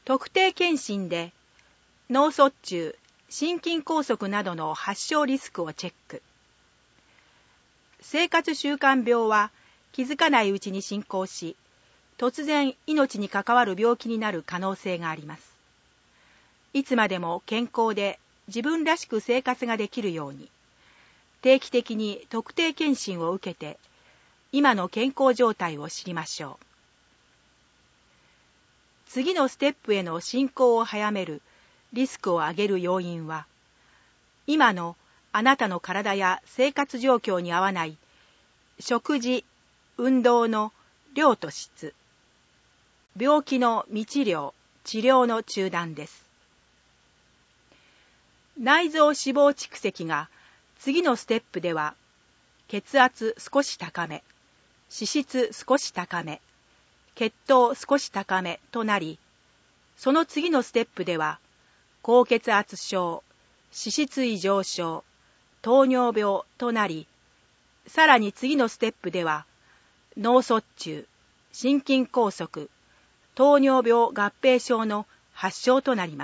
特定健診で脳卒中、心筋梗塞などの発症リスクをチェック。生活習慣病は気づかないうちに進行し、突然命に関わる病気になる可能性があります。いつまでも健康で自分らしく生活ができるように、定期的に特定健診を受けて、今の健康状態を知りましょう。次のステップへの進行を早めるリスクを上げる要因は、今のあなたの体や生活状況に合わない食事、運動の量と質、病気の未治療、治療の中断です。内臓脂肪蓄積が次のステップでは、血圧少し高め、脂質少し高め、血糖少し高めとなり、その次のステップでは、高血圧症、脂質異常症、糖尿病となり、さらに次のステップでは、脳卒中、心筋梗塞、糖尿病合併症の発症となります。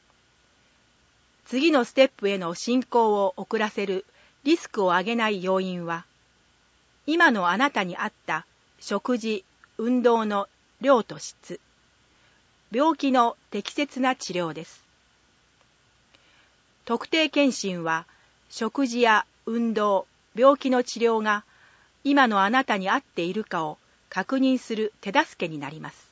次のステップへの進行を遅らせるリスクを上げない要因は、今のあなたに合った食事、運動の量と質、病気の適切な治療です。特定健診は、食事や運動、病気の治療が今のあなたに合っているかを確認する手助けになります。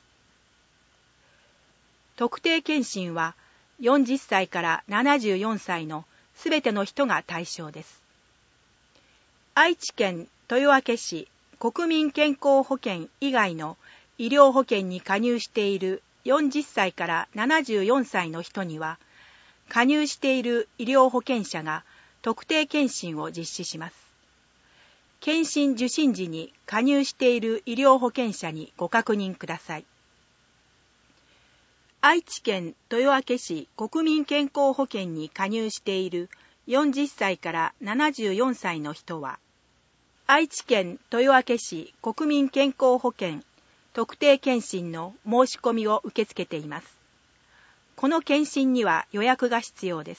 特定健診は40歳から74歳のすべての人が対象です。愛知県豊明市国民健康保険以外の医療保険に加入している40歳から74歳の人には、加入している医療保険者が特定健診を実施します。健診受診時に加入している医療保険者にご確認ください。愛知県豊明市国民健康保険に加入している40歳から74歳の人は、愛知県豊明市国民健康保険特定健診の申し込みを受け付けています。この健診には予約が必要です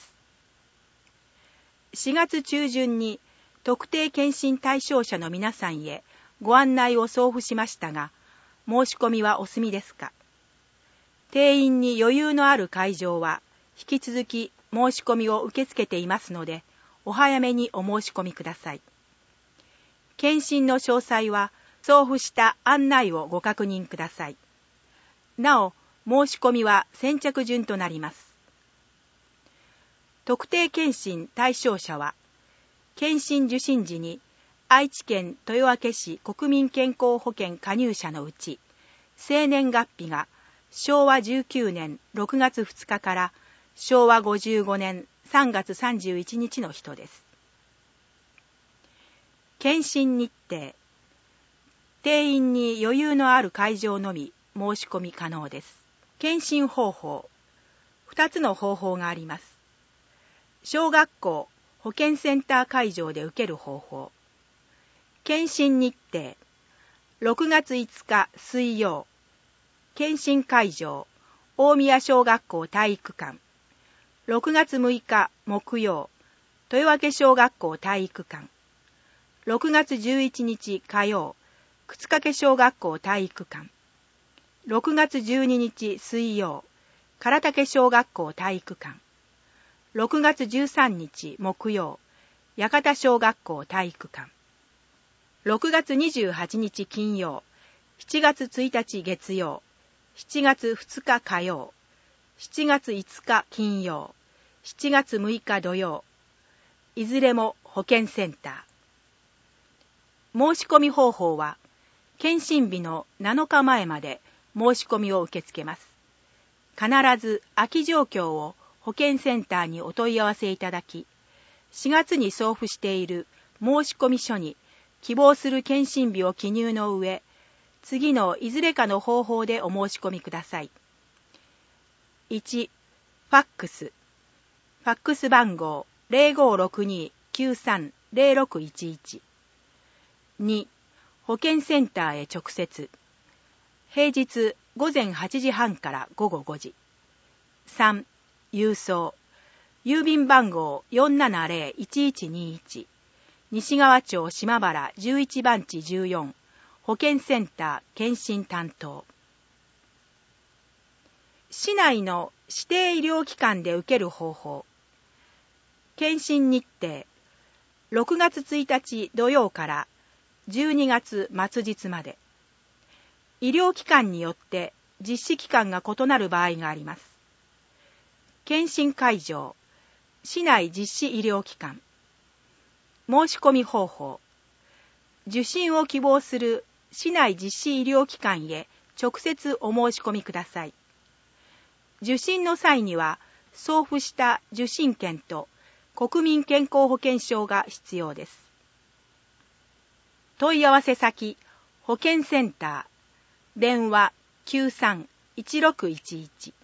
。4月中旬に特定健診対象者の皆さんへご案内を送付しましたが、申し込みはお済みですか？定員に余裕のある会場は引き続き申し込みを受け付けていますので、お早めにお申し込みください。健診の詳細は送付した案内をご確認ください。なお、申し込みは先着順となります。特定健診対象者は、健診受診時に愛知県豊明市国民健康保険加入者のうち、生年月日が昭和19年6月2日から昭和55年3月31日の人です。健診日程。定員に余裕のある会場のみ申し込み可能です。健診方法。2つの方法があります。小学校保健センター会場で受ける方法。健診日程。6月5日水曜。健診会場、大宮小学校体育館。6月6日木曜、豊明小学校体育館。6月11日火曜、沓掛小学校体育館。6月12日水曜、唐竹小学校体育館。6月13日木曜、八幡小学校体育館。6月28日金曜、7月1日月曜、7月2日火曜、7月5日金曜、7月6日土曜、いずれも保健センター。申し込み方法は、検診日の7日前まで申し込みを受け付けます。必ず空き状況を保健センターにお問い合わせいただき、4月に送付している申し込み書に希望する検診日を記入の上、次のいずれかの方法でお申し込みください。1、ファックス。ファックス番号 0562-930611。2、保健センターへ直接。平日午午前8時半から午後5時。3、郵送。郵便番号 470-1121。西川町島原11番地14。保健センター検診担当。市内の指定医療機関で受ける方法。検診日程。6月1日土曜から12月末日まで。医療機関によって実施期間が異なる場合があります。検診会場。市内実施医療機関。申し込み方法。受診を希望する市内実施医療機関へ直接お申し込みください。受診の際には送付した受診券と国民健康保険証が必要です。問い合わせ先、保健センター、電話 93-1611